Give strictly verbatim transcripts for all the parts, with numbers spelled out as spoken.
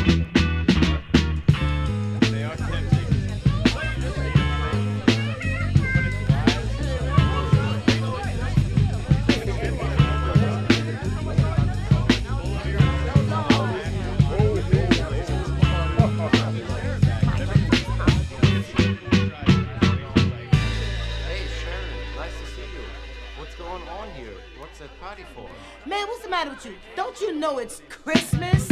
Don't you know it's Christmas?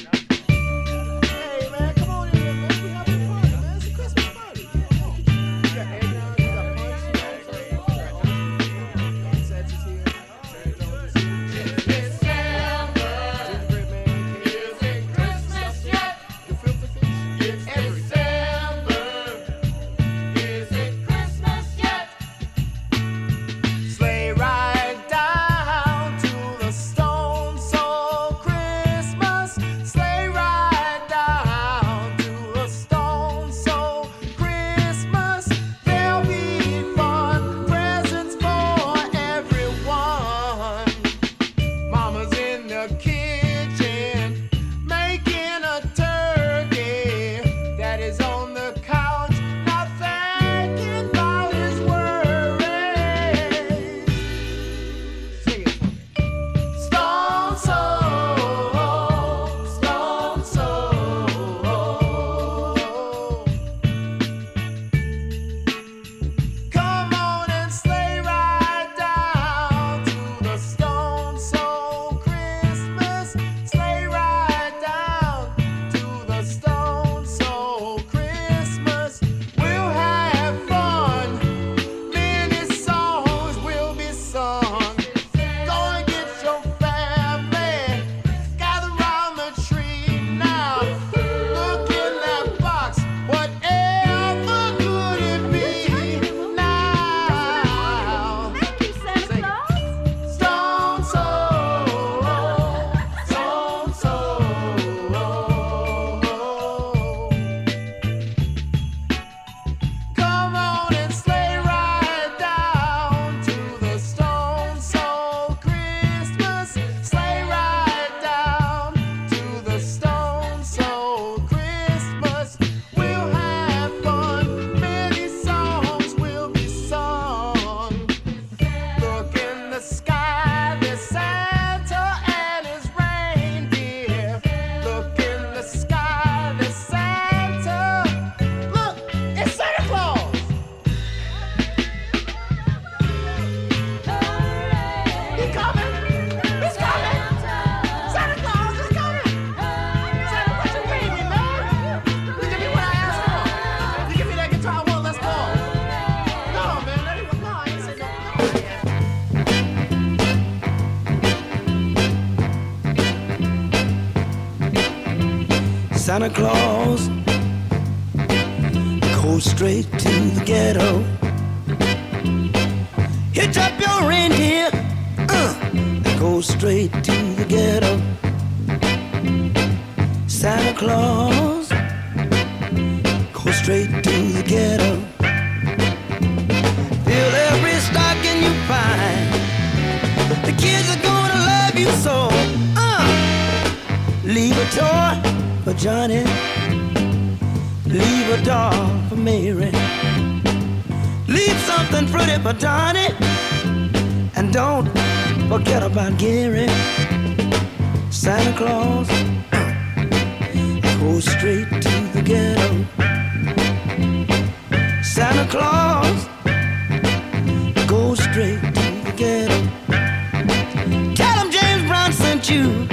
Hey, man, come on in here, man. We having a party, man. It's a Christmas party. Come on. You got egg on, you got punch, you know what I'm saying? Sets is here. Santa Claus is here. December. Gingerbread man came. Isn't Christmas yet? You feel the fish? It's December. Isn't Christmas yet? Sleigh ride down to the Stone Soul Christmas. Sleigh ride down to the Stone Soul Christmas. There'll be fun, presents for everyone. Mama's in the kitchen making a turkey. Daddy's on the couch not thinking about his worries. Sing it for me. Stone Soul, Stone Soul. Come on and sleigh ride down to the Stone Soul Christmas. Sleigh ride down to the Stone Soul Christmas. We'll have fun. Many songs will be sung. Go and get your family. Gather round the tree now. Look in that box. Whatever could it be now? Thank you, Santa Claus. Stone Soul, Stone Soul. Come on and sleigh ride down to the Stone Soul Christmas. Sleigh ride down to the Stone Soul Christmas. We'll have fun. Many songs will be sung. Look in the sky, there's Santa and his reindeer. Look in the sky, there's Santa. Look, it's Santa Claus. He coming. He's coming. Santa Claus is coming. Santa, what you bring me, man? You give me what I asked for. You give me that guitar, one less ball. No, man, that ain't, no, I ain't saying no. Santa Claus goes straight to the ghetto. Hitch up your reindeer, uh, go straight to the ghetto. Santa Claus goes straight to the ghetto. Fill every stocking you find. The kids are gonna love you so. Uh, leave a toy for Johnny, leave a doll for Mary, leave something pretty for Donnie, and don't forget about Gary. Santa Claus goes straight to the ghetto. Santa Claus goes straight to the ghetto. Tell him James Brown sent you.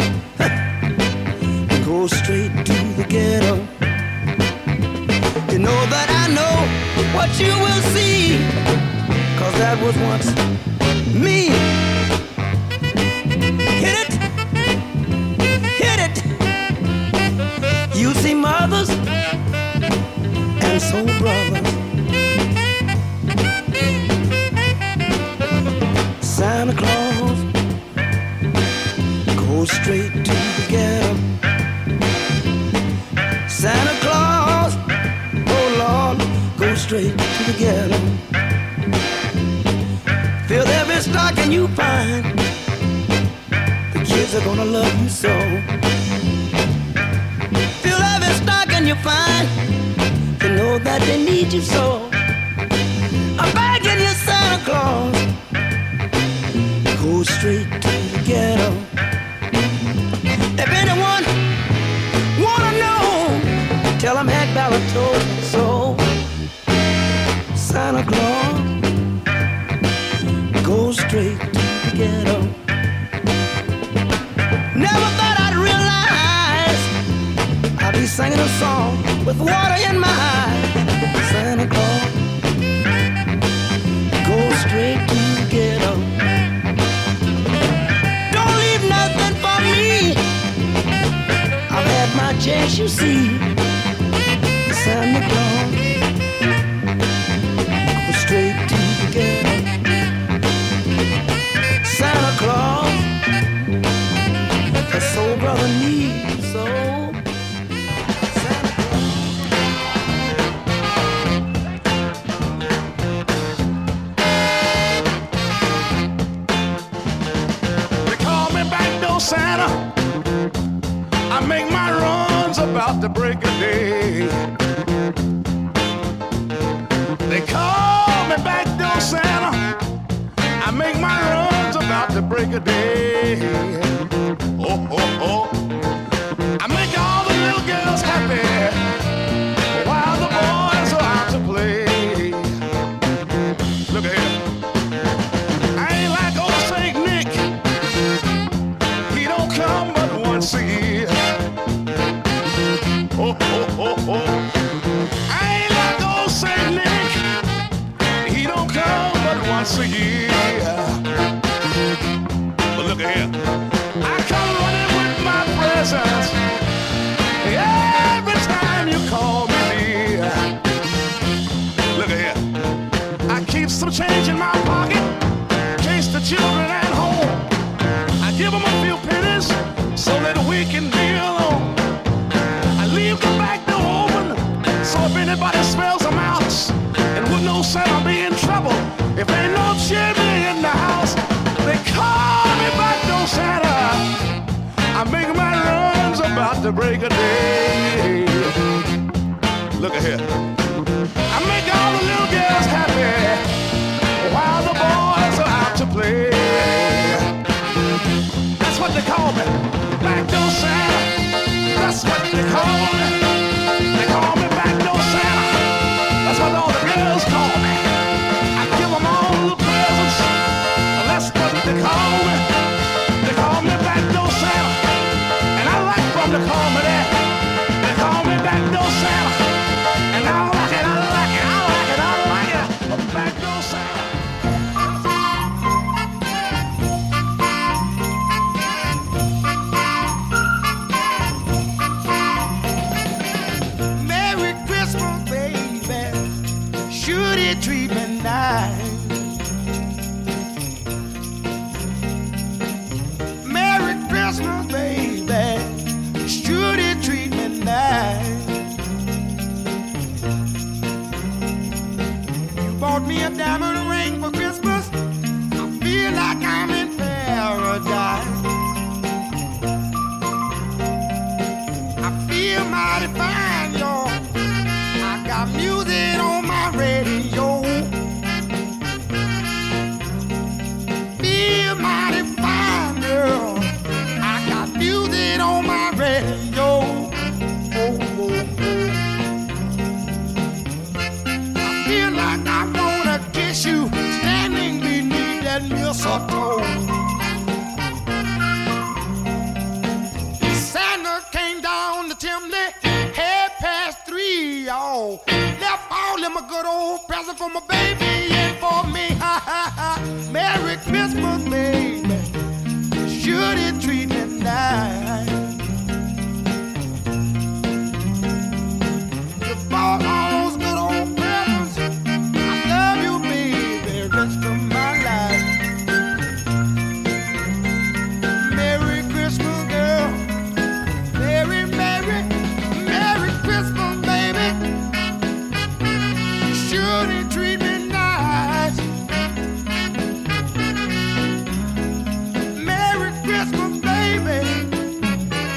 Go straight to the ghetto. You know that I know what you will see, 'cause that was once me. Hit it, hit it. You see mothers and soul brothers. Santa Claus goes straight to the ghetto. Santa Claus, oh Lord, go straight to the ghetto. Fill every stocking you find. The kids are gonna love you so. Fill you find, you know that they need you so. I'm begging you, Santa Claus, go straight to the ghetto. If anyone wanna know, tell them Hank Ballard told me so. Santa Claus, go straight to the ghetto. Never thought I'd realize I'd be singing a song with water in my eyes. Santa Claus, go straight to the ghetto. Don't leave nothing for me. I've had my chance, you see. Santa Claus, go straight to the ghetto. Santa Claus, the soul brother needs so. Santa Claus. They call me back door Santa. I make my runs about the break of day. They call me back door Santa. I make my runs about the break of day. Oh, oh, oh. I make all the little girls happy while the boys are out to play. Look at here. I ain't like old Saint Nick. He don't come but once a year. Oh, oh, oh, oh. I ain't like old Saint Nick. He don't come but once a year. But look at here. I come running with my presents every time you call me dear. Look at here. I keep some change in my pocket in case the children at home. I give them a few pennies so that we can be alone. I leave the back door open so if anybody smells a mouse and would know Santa be in trouble if ain't no chimney in the house. They call me back door Santa. I make my runs about the break of day. Look at here. I make all the little girls happy while the boys are out to play. That's what they call me, back door Santa. That's what they call me. They call me back door Santa. That's what all the girls call me. I give them all the presents. That's what they call me. They call me back door Santa. And I like them to call me that. They call me back door Santa. And I like it, I like it, I like it, I like it. Back door Santa. Merry Christmas, baby. Should he treat me nice? Merry Christmas, baby. Should he treat me nice? You bought me a diamond ring for Christmas. I feel like I'm in paradise. I feel mighty fine, y'all. I got music on my radio. Feel mighty fine, girl. I got music on my radio. Oh, oh, oh. I feel like I wanna kiss you standing beneath that mistletoe. Santa came down the chimney, half past three, y'all. Left all them a good old present for my baby and for me. Ha ha ha. Merry Christmas, baby. Should he treat me nice? You bought all those good old presents. I love you, baby, rest of my life. Merry Christmas, girl. Merry, Merry, Merry Christmas, baby. Should he treat me nice? Merry Christmas, baby.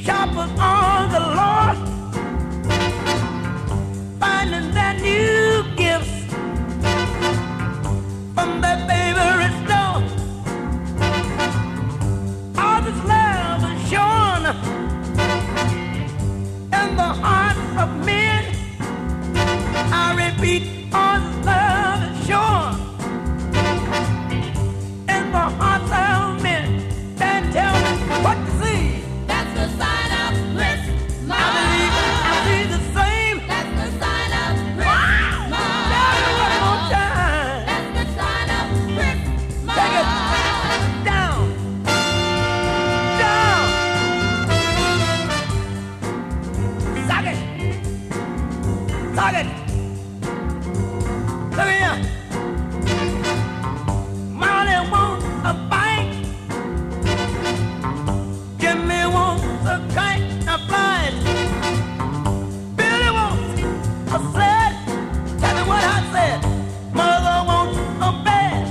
shoppers on the Lord, finding their new gifts from their favorite store. All this love is shown in the hearts of men. I repeat, all this love is shown in the hearts of men. Then tell me what you see. That's the sign of Christmas. I believe I see the same. That's the sign of Wow! Christmas. Tell me one more time. That's the sign of Christmas. Take it down, down. Suck it, suck it. Look here. Molly wants a bike. Jimmy wants a kite, a blind. Billy wants a sled. Tell me what I said. Mother wants a bed.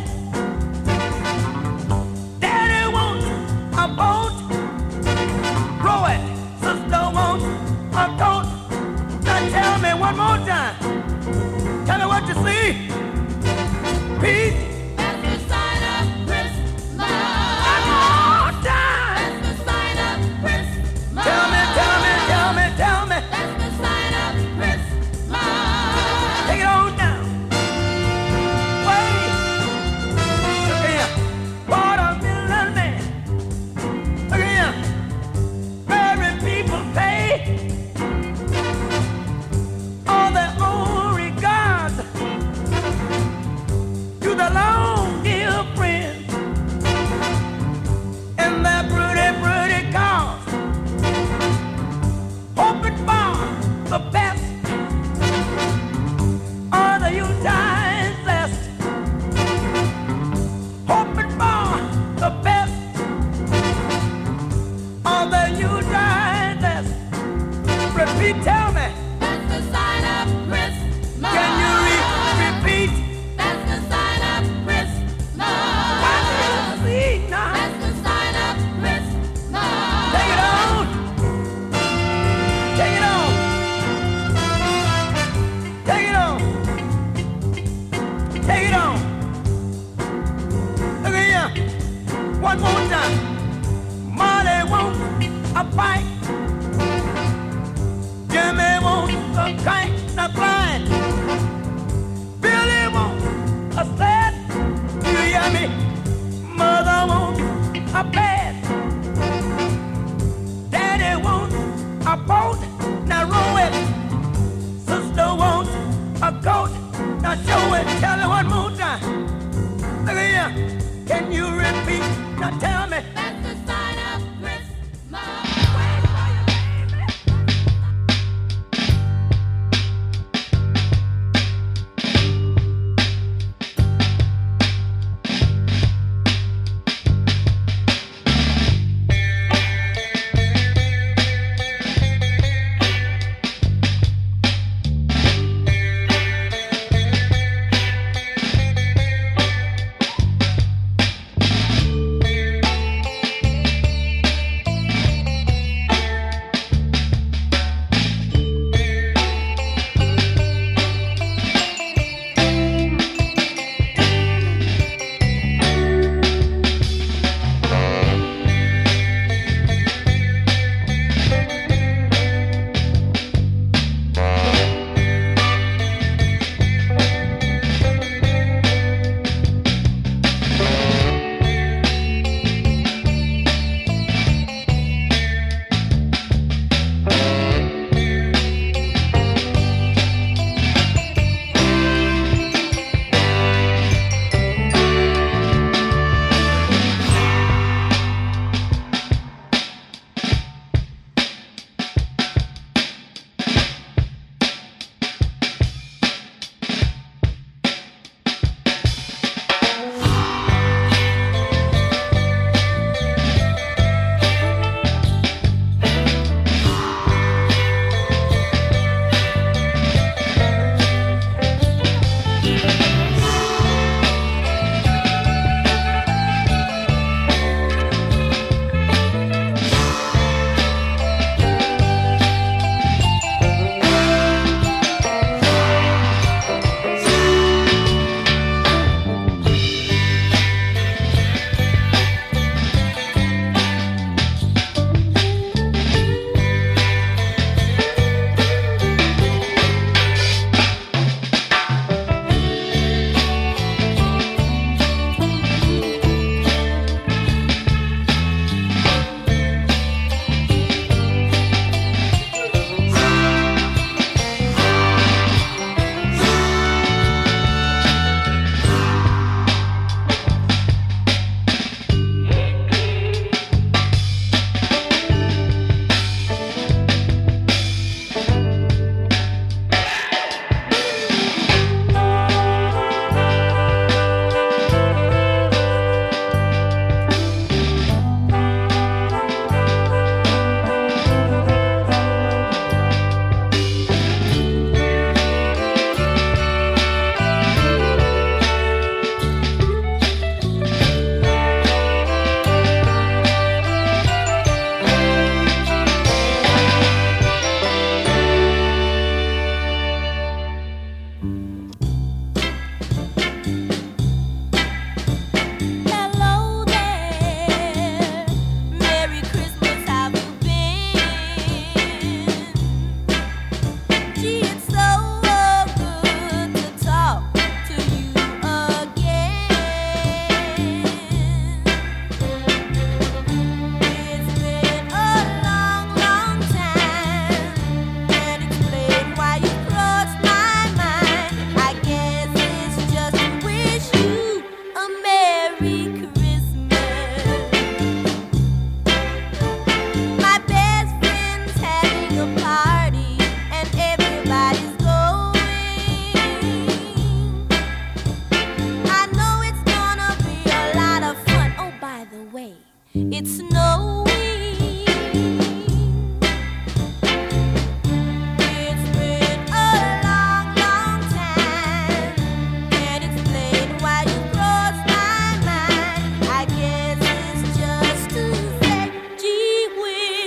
Daddy wants a boat. Row it. Sister wants a coat. Now tell me one more time. Tell me what you see. Pete. That's the sign of Christmas. One more time. That's the sign of Christmas. Tell me, tell me, tell me, tell me. That's the sign of Christmas. Take it on down. Wait. Look here. Watermelon man. Look here. Married people pay all their own regards to the long dear friends in their pretty, pretty cars, hoping for the best on the Yuletide zest, hoping for the best on the Yuletide zest. Repeat, tell me, That's the sign of Christmas. can you re- repeat? That's the sign of Christmas. What do you see now? That's the sign of Christmas. Take it on. Take it on. Take it on. Take it on. Look at here. One more time. Molly wants a bike. Jimmy wants a kite, a blind. Billy wants a sled. You hear me? Mother wants a bed. Daddy wants a boat. Now row it. Sister wants a coat. Now show it. Tell me one more time. Look at here. Can you repeat? Now tell me. That's the sign of Christmas. Wait for you, baby.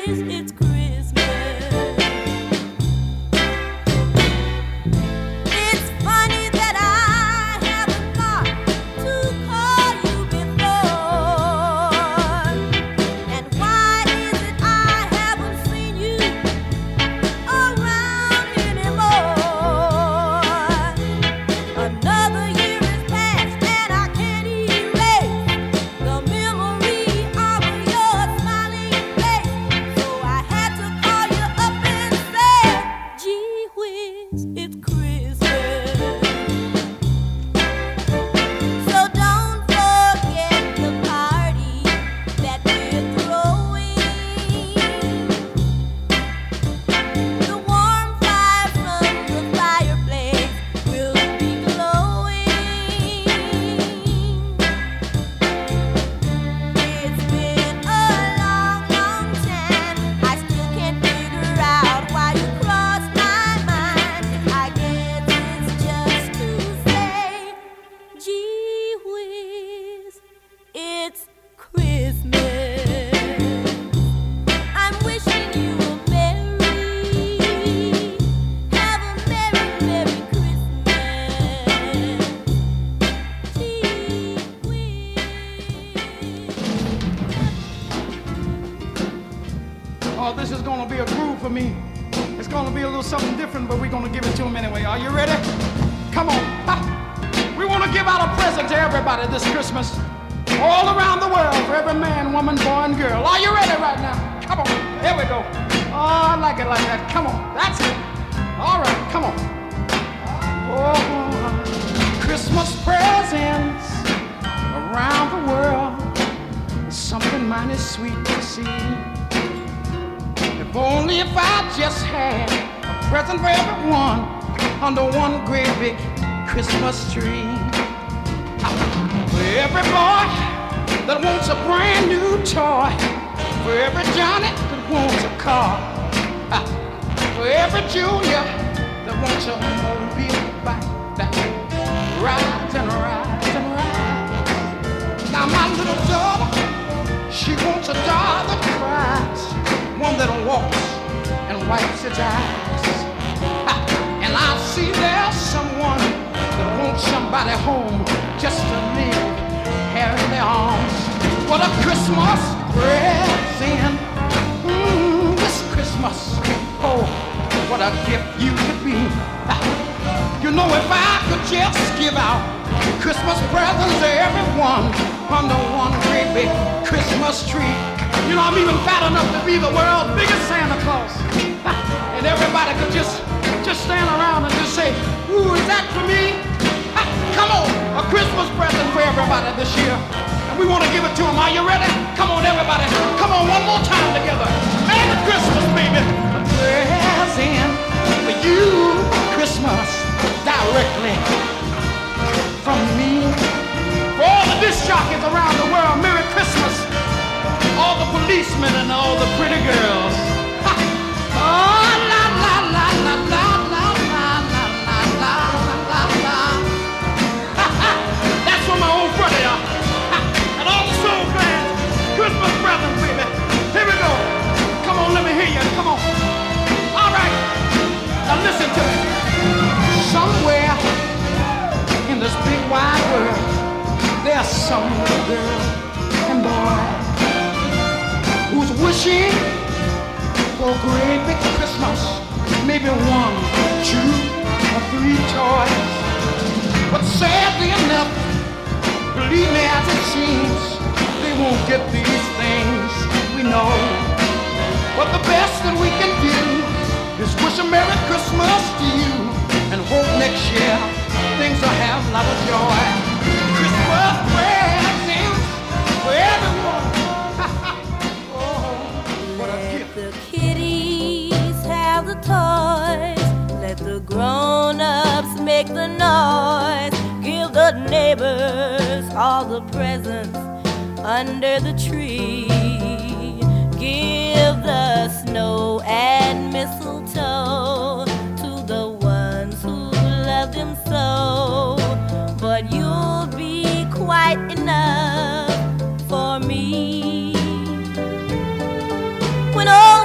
When all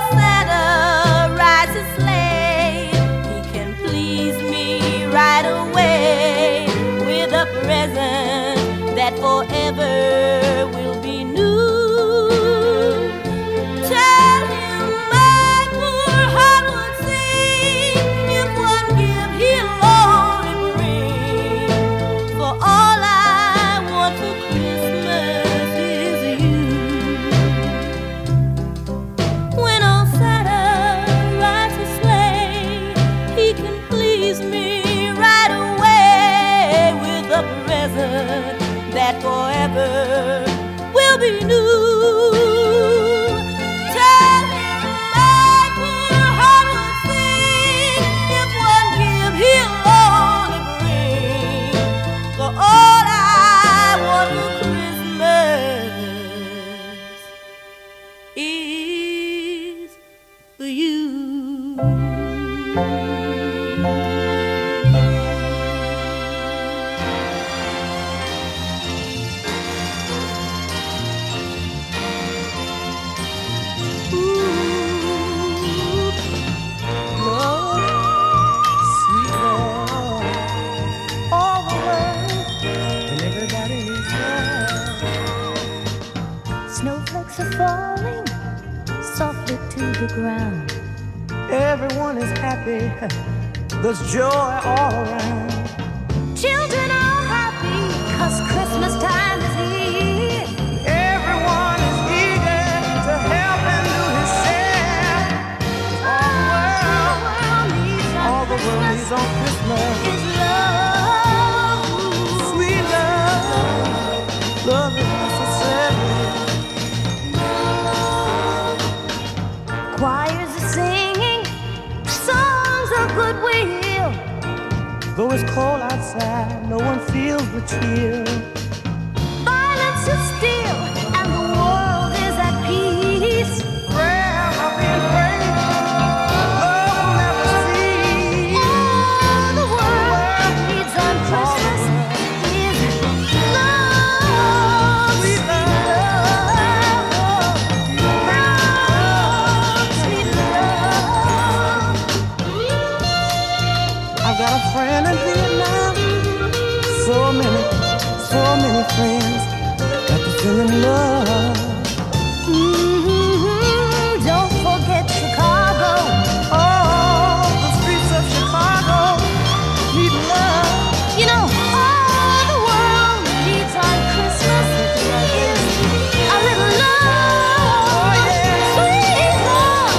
Snowflakes are falling softly to the ground. Everyone is happy, there's joy all around. Children are happy 'cause Christmas time is here. Everyone is eager to help and do his share. All the world, all the world needs on Christmas is love. Sweet love, love is necessary. Choirs are singing songs of goodwill. Though it's cold outside, no one feels the chill. Violence is still, and the world is at peace. Prayers are being prayed, love will never cease. All the world needs on Christmas is love. Sweet love. Love, sweet love. I've got a friend in Vietnam. So many, so many friends got to feel in love. Mm-hmm. Don't forget Chicago. Oh, the streets of Chicago need love. You know, all the world needs on Christmas is a little love. Oh, yeah. Sweet love.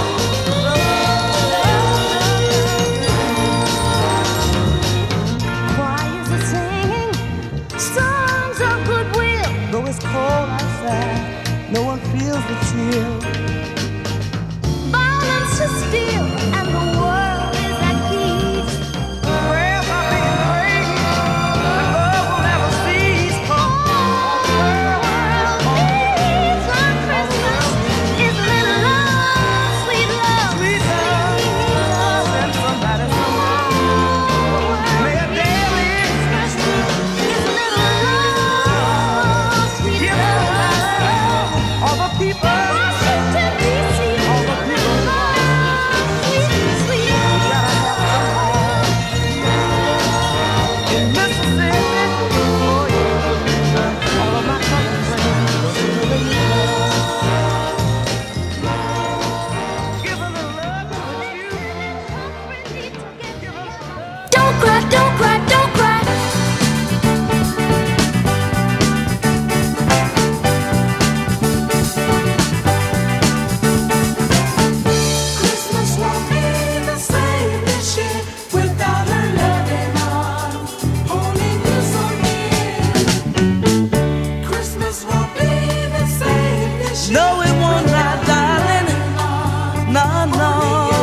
Choirs are singing songs of goodwill. Though it's cold outside, no one feels the chill. Violence is still, and the world is at peace. Prayers are being prayed, and love will never cease. All the world needs on Christmas is a little love, sweet love, Sweet love, send somebody some love. May a daily is a little love, sweet give love. all the people, Washington, D C, all the people love, sweet, sweet gotta have some love. In Mississippi, oh yeah, all of my country friends, give a little love to you. Don't cry, don't cry, don't cry. Christmas won't be the same this year without her loving arms holding you so near. Christmas won't be the same this year. No, it won't, my darling. No, no.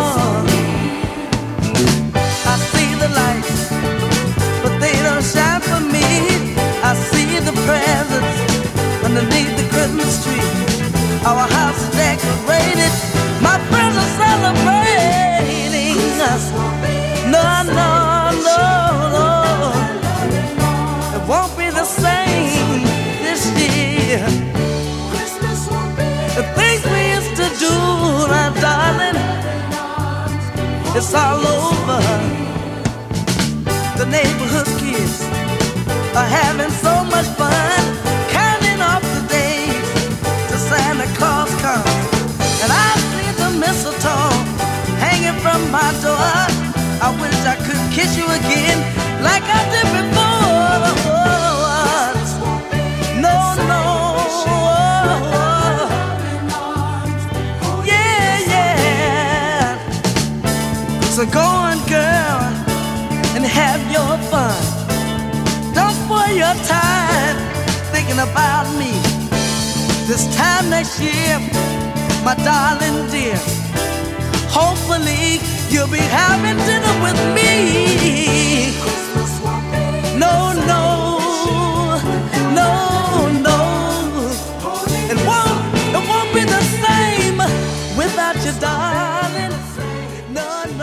I see the lights, but they don't shine for me. I see the presents underneath the Christmas tree. Our house is decorated, my friends are celebrating. No, no, no, no. It won't be the same this year. Christmas won't be The things we used to do, my darling, it's all over. The neighborhood kids are having so much fun, counting off the days till Santa Claus comes. And I see the mistletoe hanging from my door. I wish I could kiss you again like I did before. No, no. Yeah, yeah. So go on, girl, and have your fun. Don't spoil your time thinking about me. This time next year, my darling dear, hopefully you'll be having dinner with me. Christmas won't be No, no, no, no. It won't, it won't be the same without you, darling. No,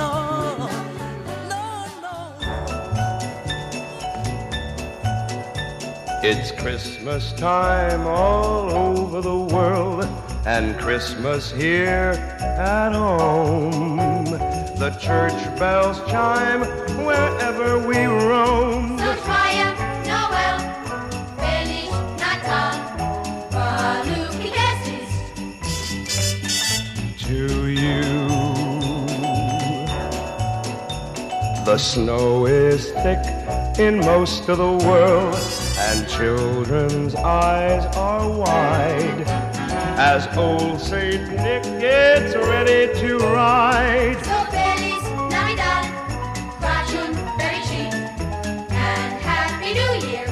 It's Christmas time all over the world, and Christmas here at home. The church bells chime wherever we roam. So Triumph, Noel, Feliz Natal, Maluki Besties. To you, the snow is thick in most of the world, and children's eyes are wide as old Saint Nick gets ready to ride. So Feliz Navidad, fashion very cheap, and Happy New Year.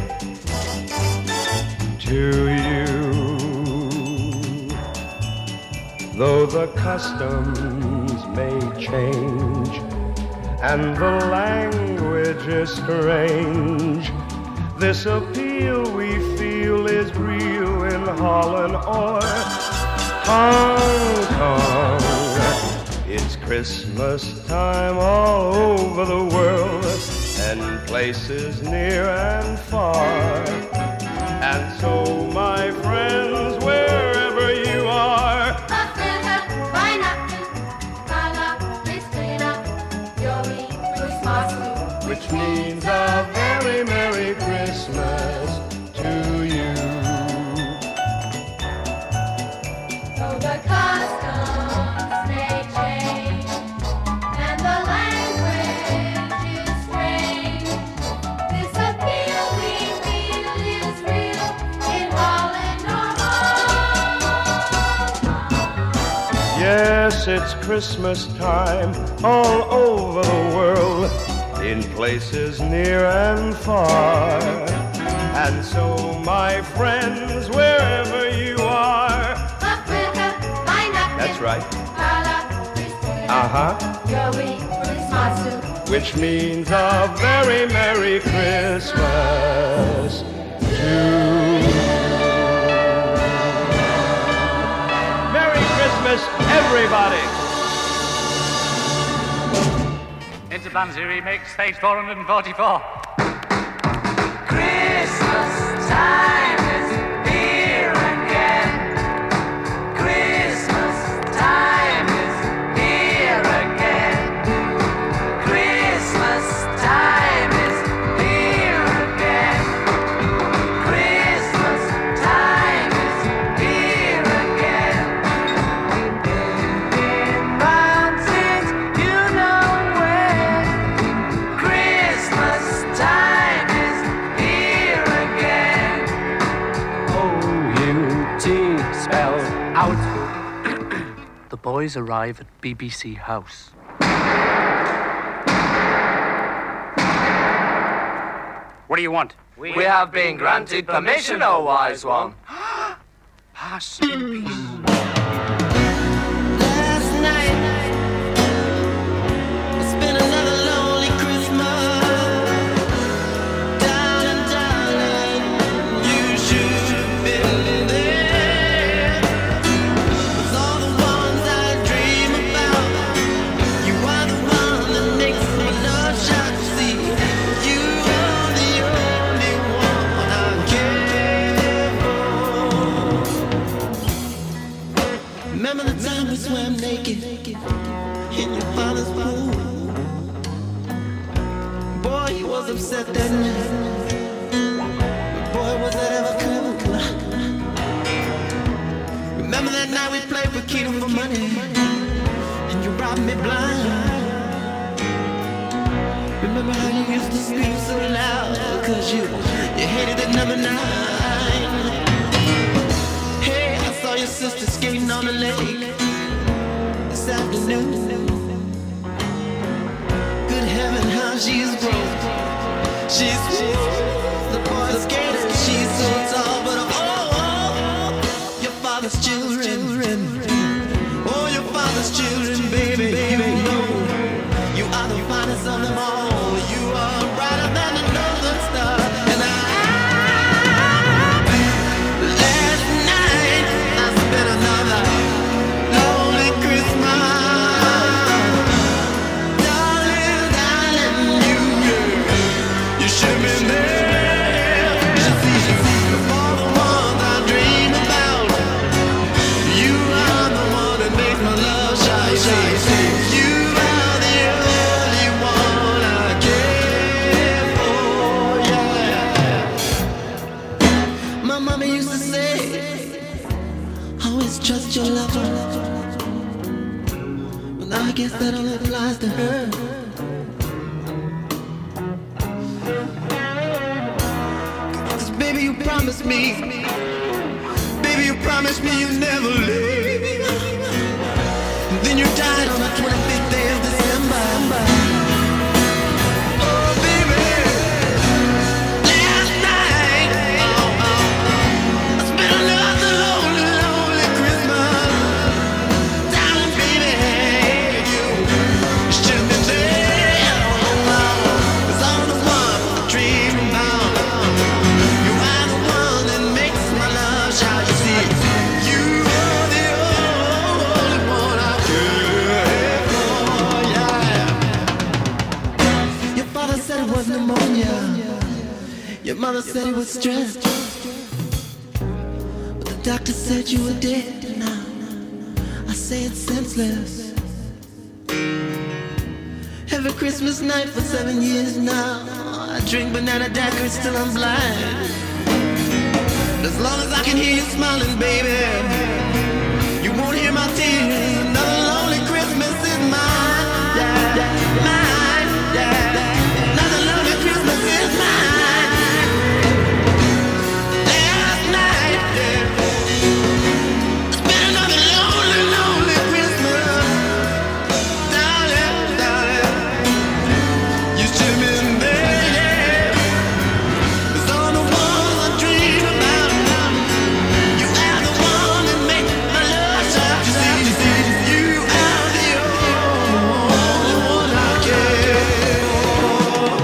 To you, though the customs may change and the language is strange, this appeal we feel is real in Holland or Hong Kong. It's Christmas time all over the world, and places near and far. And so, my friends, wherever you are, Afrika, Weihnachten, Kala, Christina, Joey, Christmas, which means a very Merry Christmas to you. though the customs may change and the language is strange, this appeal we feel is real in Holland or Yes, it's Christmas time all over the world, in places near and far. And so, my friends, wherever you are, Afrika, Weihnachten, that's right, Kala, Christina, uh-huh, Joey, Christmas, which means a very Merry Christmas to you. Merry Christmas, everybody! Into Banzi remix, stage four hundred forty-four. Christmas time is here again. Christmas time is here again. Christmas time is here again. Christmas time is here again. In mountains, you know where. Christmas time is here again. O U T spell out. The boys arrive at B B C House. What do you want? We have been granted permission, O wise one. Pass in peace. Last night, it's been another lonely Christmas. Darling, darling, you should have been there. With all the ones I dream about, you are the one that makes my love shot. See, you are the only one I care for. Remember the time we swam naked in your father's pool? Boy, he was upset that night. Boy, was that ever cool. Remember that night we played Paquito for money, and you robbed me blind. Remember how you used to scream so loud, cause you, you hated the number nine. Hey, I saw your sister skating on the lake this afternoon. Good heaven, how she's grown. She's the boy skater. She's so tall, but oh, oh, your father's children. Oh, your father's children, baby, baby, no. You are the finest of them all. You are brighter than the northern star, and I. Last night I spent another lonely Christmas. Darling, darling, you, you should have been there. guess that only applies to her. Cause baby, you promised me, baby, you promised me you'd never leave. And then you died on the twenty-fifth day of December. Oh, baby, last night, oh, oh, I spent another lonely, lonely Christmas. Darling, baby, you should have been there. Oh, oh, it's all the one I dream about. You are the one that makes my love shout. You see, you are the only one I care for, yeah. Your father said it was pneumonia. Your mother said it was stress. But the doctor said you were dead now. I say it's senseless. Every Christmas night for seven years now, I drink banana daiquiris till I'm blind. As long as I can hear you smiling, baby, you won't hear my tears. Another lonely Christmas is mine, yeah, yeah, mine, yeah. Another lonely Christmas is mine. Last night, yeah, it's been another lonely, lonely Christmas. Darling, darling, you should have been there, yeah. It's all the ones I dream about. You are the one that make my love shout. You see, you see, you are the only one I care for.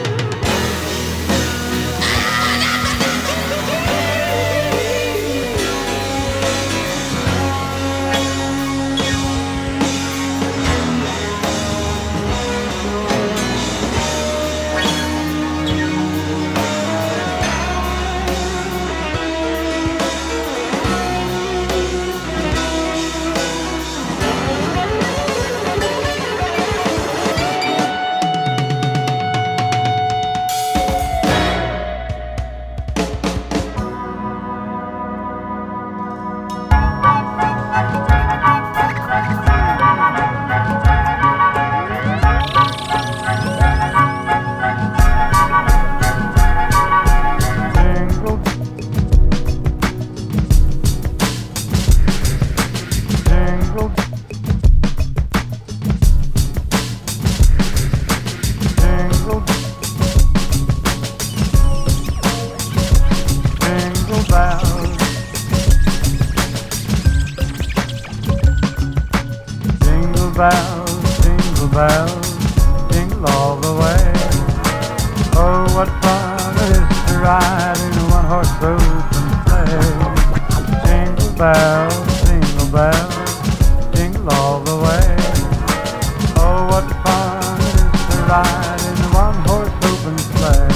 Jingle bells, jingle bells, jingle all the way. Oh, what fun it is to ride in a one-horse open sleigh. Jingle bells, jingle bells, jingle all the way. Oh, what fun it is to ride in a one-horse open sleigh.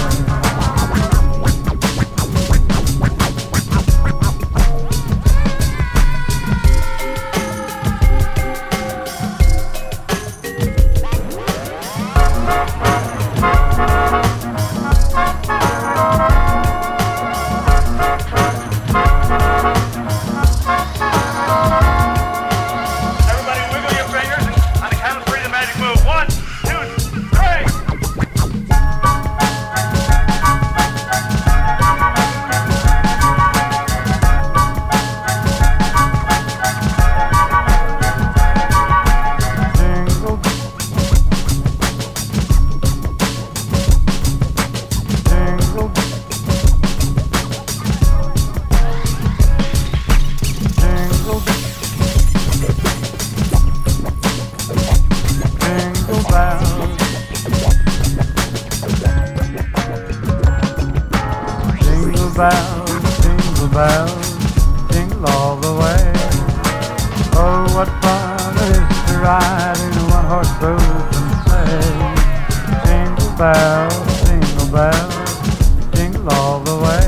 bells, jingle bells, jingle all the way. Oh, what fun it is to ride in a one-horse open sleigh. Jingle bells, jingle bells, jingle all the way.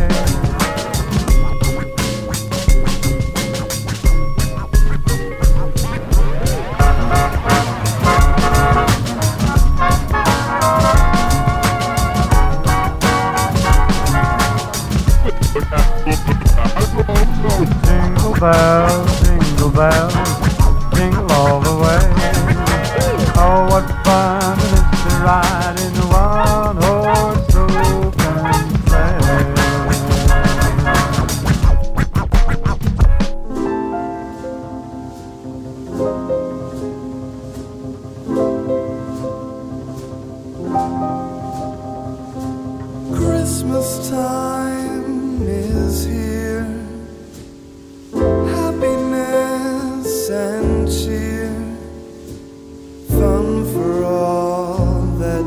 Jingle bells, jingle bells, jingle all the way.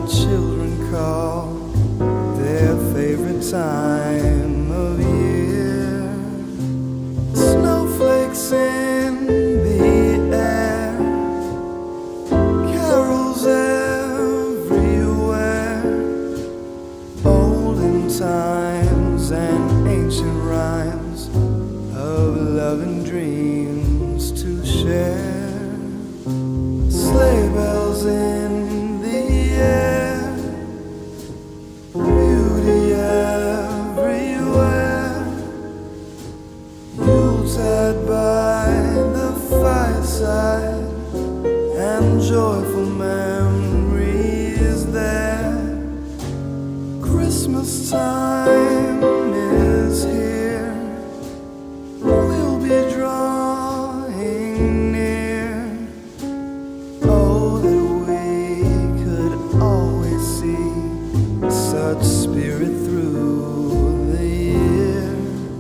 children call their favorite time of year. Snowflakes in the air, carols everywhere, olden times and ancient rhymes of love and dreams to share. Sleigh bells in the air, beauty everywhere, Yuletide by the fireside, and joyful memories there. Christmas time is here, we'll be drawing near. Oh, that we could always see such spirit through the year.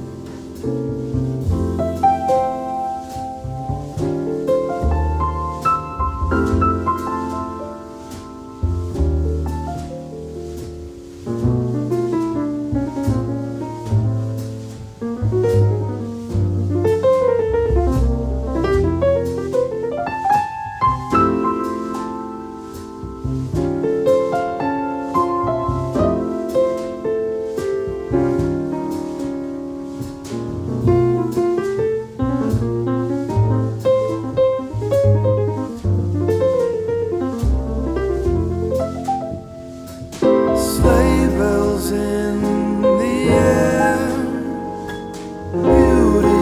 Sleigh bells in the air, beauty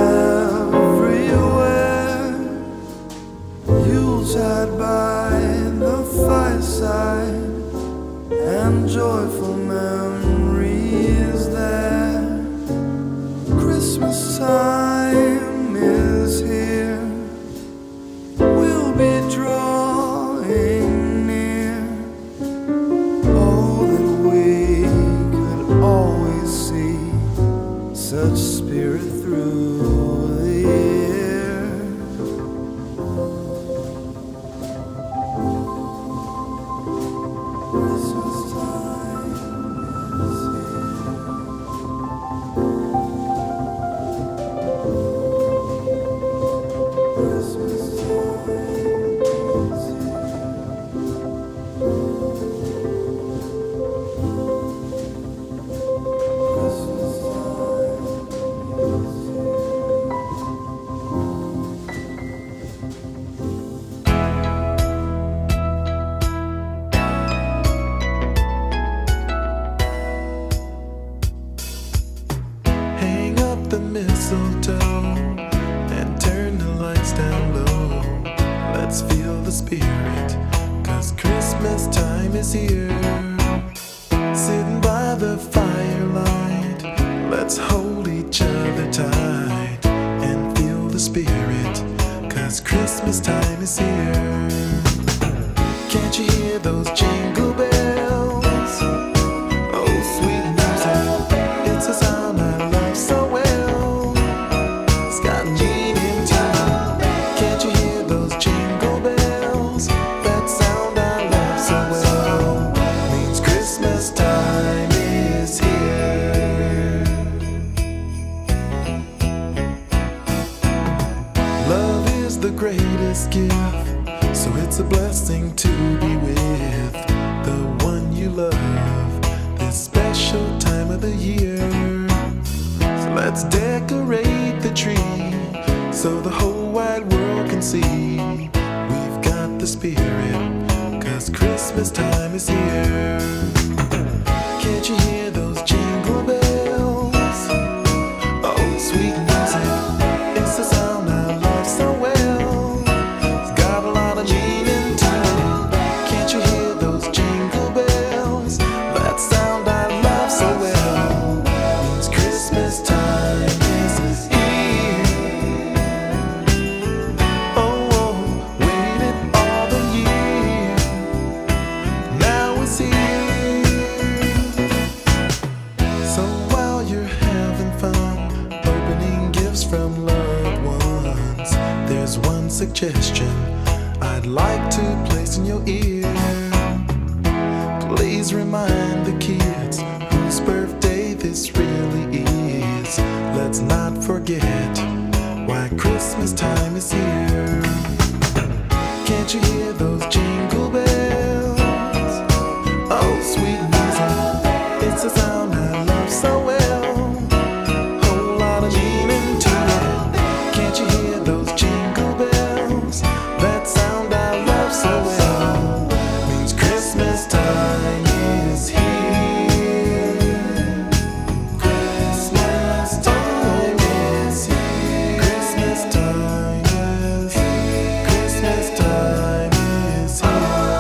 everywhere, Yuletide by the fireside, and joyful memories there. Christmas time is here, we'll be drawing near. Oh, that we could always see such spirit through the year. Christmas time is here. Christmas time is here. Christmas time is Hang up the mistletoe and turn the lights down low. Let's feel the spirit, 'cause Christmas time is here. Sitting by the firelight, let's hold each other tight and feel the spirit, 'cause Christmas time is here. Can't you hear those jingle bells? Oh, sweet music, it's a sound I love so well. Scott and Jean in town. Can't you hear those jingle bells? That sound I love so well means Christmas time is here. Love is the greatest gift, so it's a blessing to be with the one you love this special time of the year. So let's decorate the tree so the whole wide world can see we've got the spirit, 'cause Christmas time is here. Can't you hear those jingle bells? Oh, sweet music, it's the sound I love so well. It's got a lot of meaning to it. Can't you hear those jingle bells? That sound I love so well means Christmas time is here. Oh, oh, waited all the year, now it's here. So while you're having fun opening gifts from loved ones, there's one suggestion I'd like to place in your ear. Please remind the kids whose birthday this really is. Let's not forget why Christmas time is here. Can't you hear those jingle bells? Oh, sweet music, it's a sound I love so well. Whole lot of meaning to it. Can't you hear those jingle bells? That sound I love so well means Christmas time is here. Christmas time is here. Christmas time is here. Christmas time is here.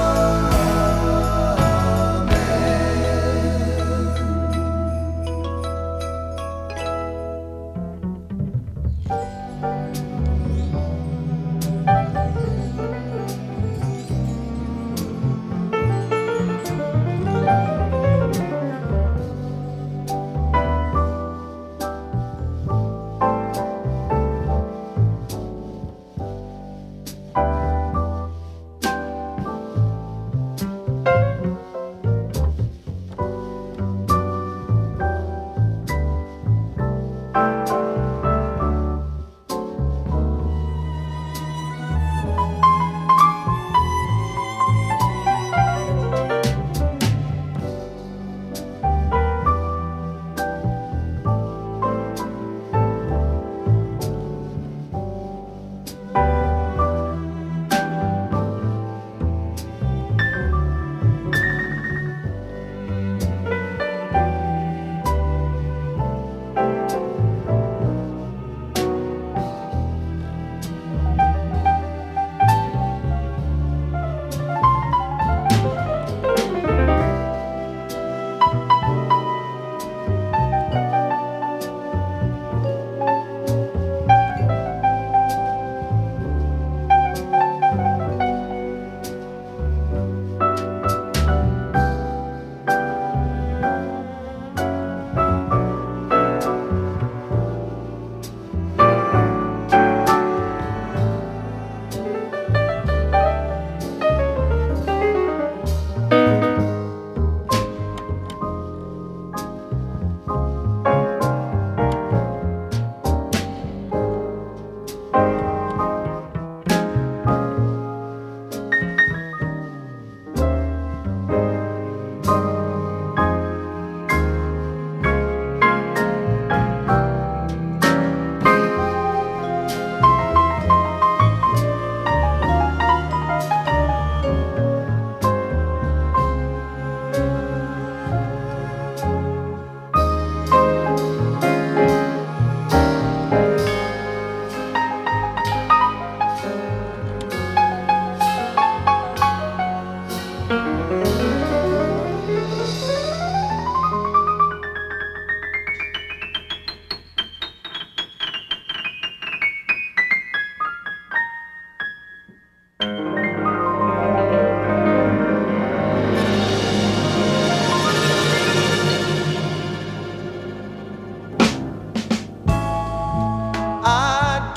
I'd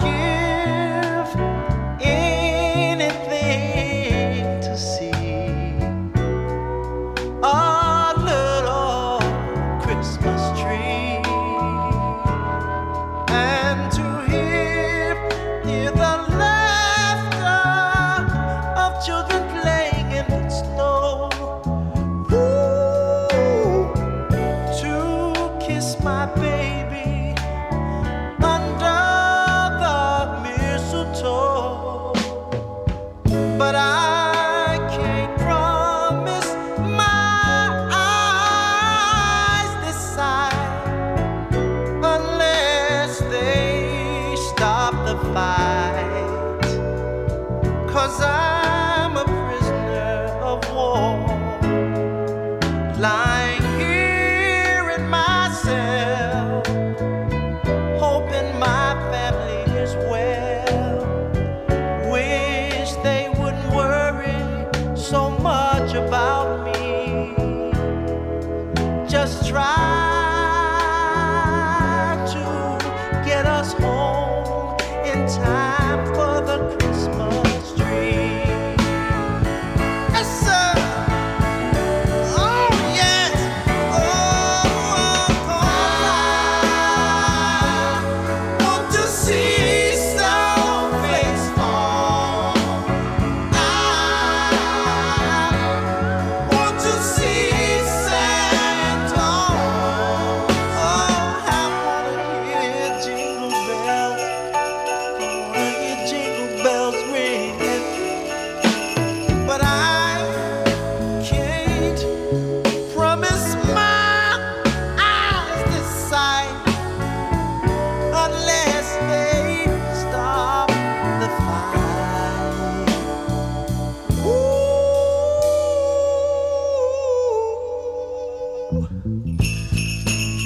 give anything to see a little Christmas tree and to hear, hear the laughter of children playing in the snow. Ooh, to kiss my baby under the mistletoe. But I can't promise my eyes this side unless they stop the fight. 'Cause I'm a prisoner of war, lying here in my cell, hoping my family is well. Wish they wouldn't worry so much about me. Just try to get us home in time for the Christmas tree. Yes, sir. Oh,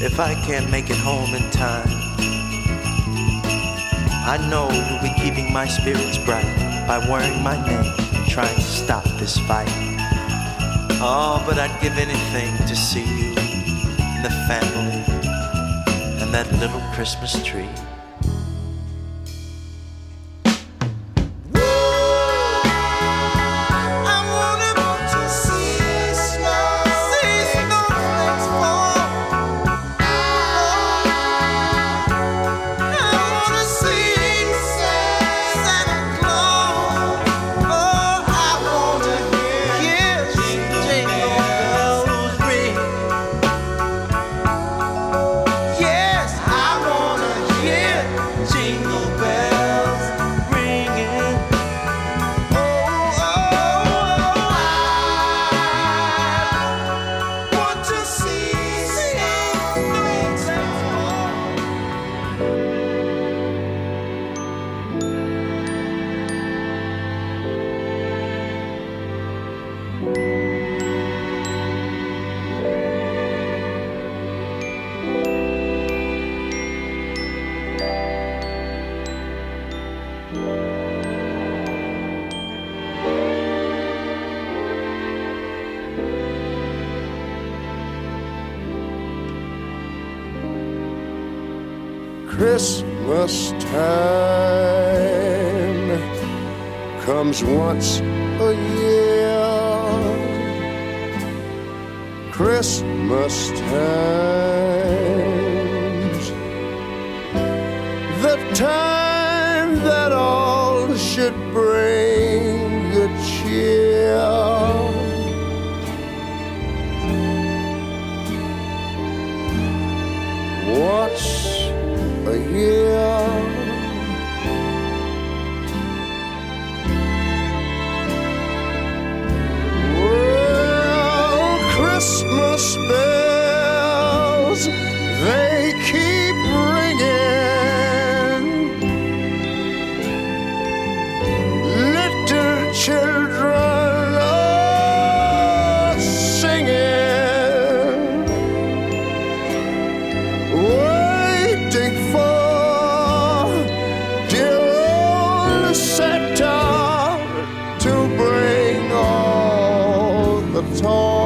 if I can't make it home in time, I know you'll be keeping my spirits bright by wearing my name and trying to stop this fight. Oh, but I'd give anything to see you and the family and that little Christmas tree. Christmas time comes once a year. Christmas time's the time that all should bring good cheer. Once a year, well, Christmas bells, they keep ringing. Little children are singing, waiting for dear old Santa to bring all the toys.